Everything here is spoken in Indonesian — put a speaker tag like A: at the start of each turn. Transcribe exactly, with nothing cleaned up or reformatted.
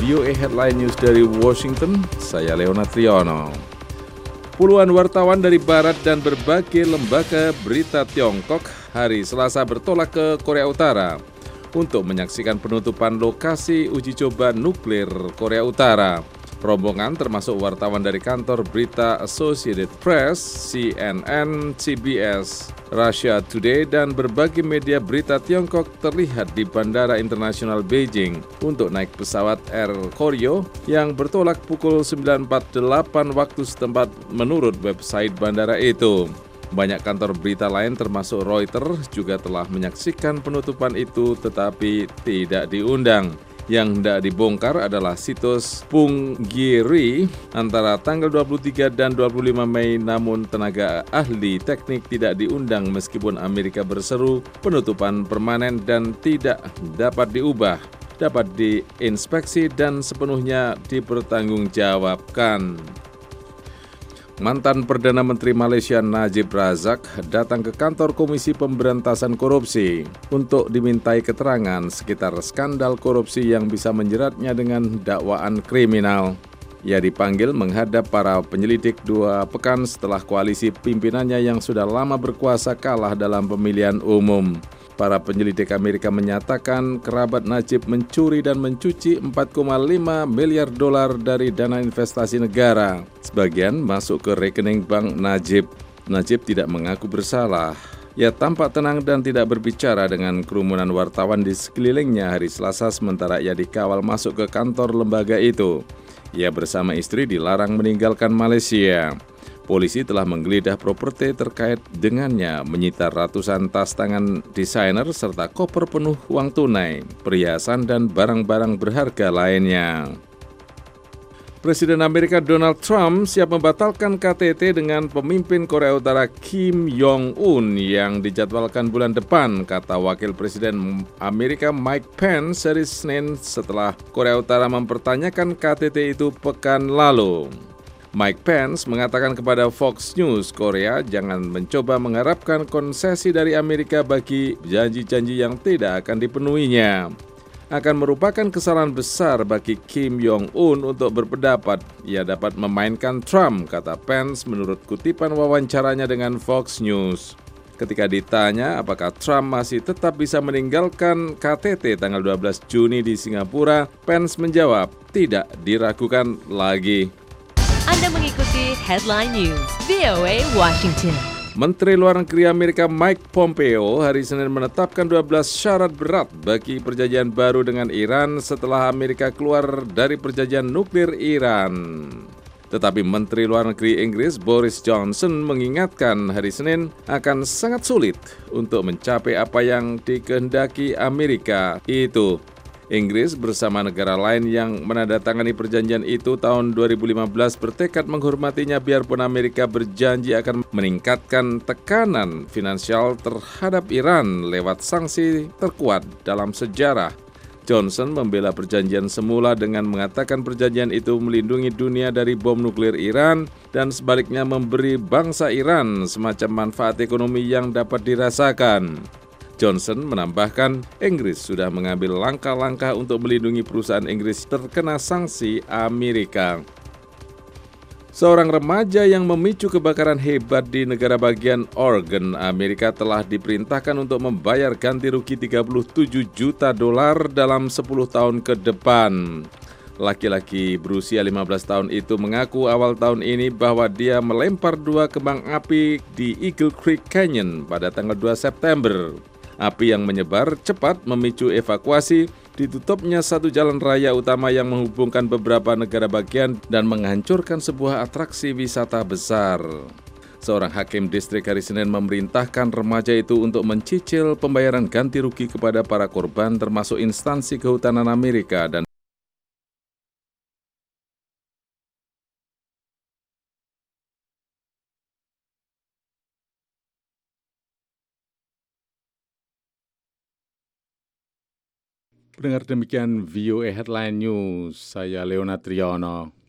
A: V O A Headline News dari Washington, saya Leonard Triono. Puluhan wartawan dari Barat dan berbagai lembaga berita Tiongkok hari Selasa bertolak ke Korea Utara untuk menyaksikan penutupan lokasi uji coba nuklir Korea Utara. Rombongan termasuk wartawan dari kantor berita Associated Press, C N N, C B S, Russia Today, dan berbagai media berita Tiongkok terlihat di Bandara Internasional Beijing untuk naik pesawat Air Koryo yang bertolak pukul sembilan empat puluh delapan waktu setempat menurut website bandara itu. Banyak kantor berita lain termasuk Reuters juga telah menyaksikan penutupan itu tetapi tidak diundang. Yang hendak dibongkar adalah situs Punggiri antara tanggal dua puluh tiga dan dua puluh lima Mei, namun tenaga ahli teknik tidak diundang meskipun Amerika berseru penutupan permanen dan tidak dapat diubah, dapat diinspeksi dan sepenuhnya dipertanggungjawabkan. Mantan Perdana Menteri Malaysia Najib Razak datang ke kantor Komisi Pemberantasan Korupsi untuk dimintai keterangan sekitar skandal korupsi yang bisa menjeratnya dengan dakwaan kriminal. Ia dipanggil menghadap para penyelidik dua pekan setelah koalisi pimpinannya yang sudah lama berkuasa kalah dalam pemilihan umum. Para penyelidik Amerika menyatakan kerabat Najib mencuri dan mencuci empat koma lima miliar dolar dari dana investasi negara. Sebagian masuk ke rekening bank Najib. Najib tidak mengaku bersalah. Ia tampak tenang dan tidak berbicara dengan kerumunan wartawan di sekelilingnya hari Selasa sementara ia dikawal masuk ke kantor lembaga itu. Ia bersama istri dilarang meninggalkan Malaysia. Polisi telah menggeledah properti terkait dengannya, menyita ratusan tas tangan desainer serta koper penuh uang tunai, perhiasan dan barang-barang berharga lainnya. Presiden Amerika Donald Trump siap membatalkan K T T dengan pemimpin Korea Utara Kim Jong-un yang dijadwalkan bulan depan, kata Wakil Presiden Amerika Mike Pence hari Senin setelah Korea Utara mempertanyakan K T T itu pekan lalu. Mike Pence mengatakan kepada Fox News, Korea jangan mencoba mengharapkan konsesi dari Amerika bagi janji-janji yang tidak akan dipenuhinya. Akan merupakan kesalahan besar bagi Kim Jong-un untuk berpendapat ia dapat memainkan Trump, kata Pence menurut kutipan wawancaranya dengan Fox News. Ketika ditanya apakah Trump masih tetap bisa meninggalkan K T T tanggal dua belas Juni di Singapura, Pence menjawab tidak diragukan lagi.
B: Anda mengikuti Headline News V O A Washington.
A: Menteri Luar Negeri Amerika Mike Pompeo hari Senin menetapkan dua belas syarat berat bagi perjanjian baru dengan Iran setelah Amerika keluar dari perjanjian nuklir Iran. Tetapi Menteri Luar Negeri Inggris Boris Johnson mengingatkan hari Senin akan sangat sulit untuk mencapai apa yang dikehendaki Amerika itu. Inggris bersama negara lain yang menandatangani perjanjian itu tahun dua ribu lima belas bertekad menghormatinya biarpun Amerika berjanji akan meningkatkan tekanan finansial terhadap Iran lewat sanksi terkuat dalam sejarah. Johnson membela perjanjian semula dengan mengatakan perjanjian itu melindungi dunia dari bom nuklir Iran dan sebaliknya memberi bangsa Iran semacam manfaat ekonomi yang dapat dirasakan. Johnson menambahkan, Inggris sudah mengambil langkah-langkah untuk melindungi perusahaan Inggris terkena sanksi Amerika. Seorang remaja yang memicu kebakaran hebat di negara bagian Oregon, Amerika telah diperintahkan untuk membayar ganti rugi tiga puluh tujuh juta dolar dalam sepuluh tahun ke depan. Laki-laki berusia lima belas tahun itu mengaku awal tahun ini bahwa dia melempar dua kembang api di Eagle Creek Canyon pada tanggal dua September. Api yang menyebar cepat memicu evakuasi, ditutupnya satu jalan raya utama yang menghubungkan beberapa negara bagian dan menghancurkan sebuah atraksi wisata besar. Seorang hakim distrik hari Senin memerintahkan remaja itu untuk mencicil pembayaran ganti rugi kepada para korban termasuk instansi kehutanan Amerika dan pendengar demikian V O A Headline News, saya Leonard Triono.